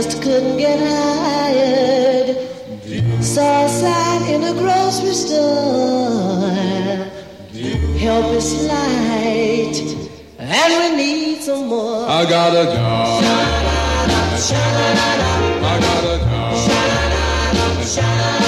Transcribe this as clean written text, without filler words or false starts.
just couldn't get hired. Saw a sign in a grocery store. Help is light, and we need some more. I got a job. I got a job.